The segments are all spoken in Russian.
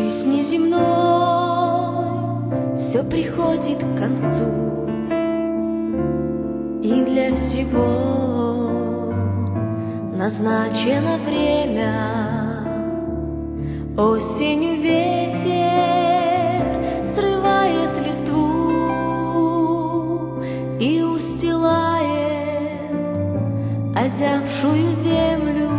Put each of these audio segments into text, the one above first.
жизни земной все приходит к концу, и для всего назначено время. Осенью ветер срывает листву и устилает озябшую землю.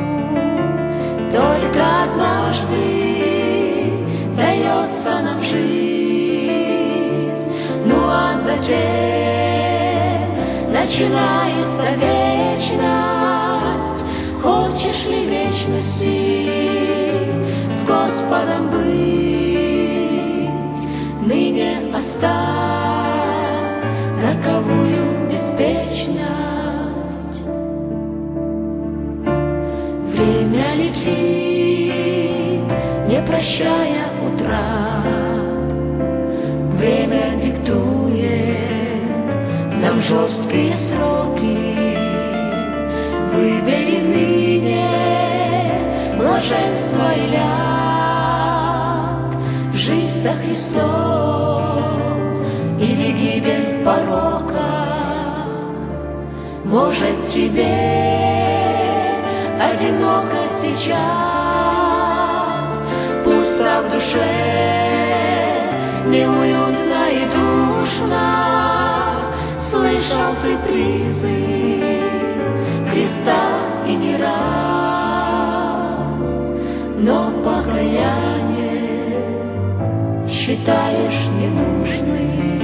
Только однажды дается нам жизнь, ну а затем начинается вечность. Хочешь ли вечности с Господом быть? Ныне оставь роковую беспечность. Время летит, не прощая утрат. Время диктует нам жесткие сроки. Выбери ныне блаженство или ад, жизнь со Христом или гибель в пороках. Может, тебе одиноко сейчас, пусто в душе, неуютно и душно. Слышал ты призыв Христа и не раз, но покаяние считаешь ненужным.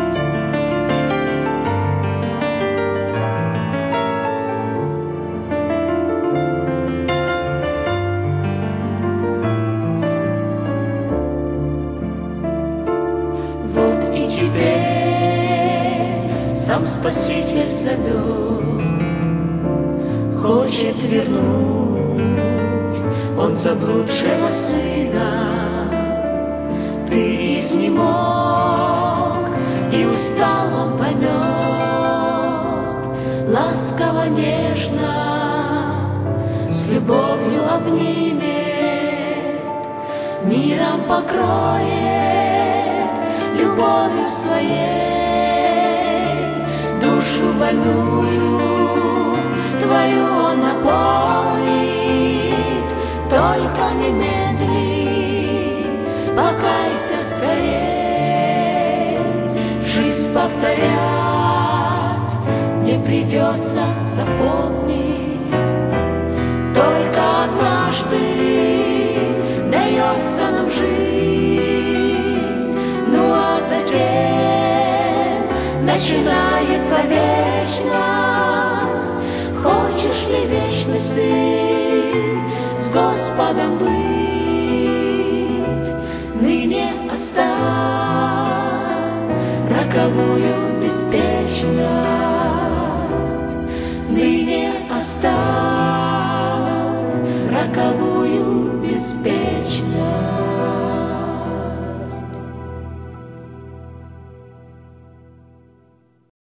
Вот и теперь сам Спаситель зовет, хочет вернуть он заблудшего сына. Ты изнемог и устал, он поймет, ласково, нежно, с любовью обнимет, миром покроет любовью своей душу больную. Твою он наполнит, только не медли, покайся скорей. Жизнь повторять не придется, запомни. Только однажды дается нам жизнь, ну а затем начинается вечность. Хочешь ли вечности с Господом быть? Ныне оставь роковую беспечность. Ныне оставь роковую